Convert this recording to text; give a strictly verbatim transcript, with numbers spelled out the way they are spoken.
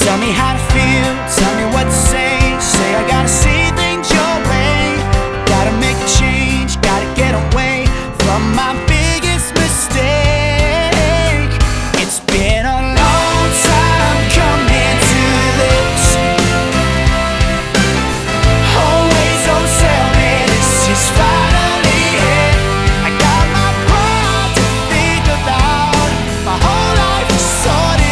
Tell me how to feel, tell me what to say. Say I gotta see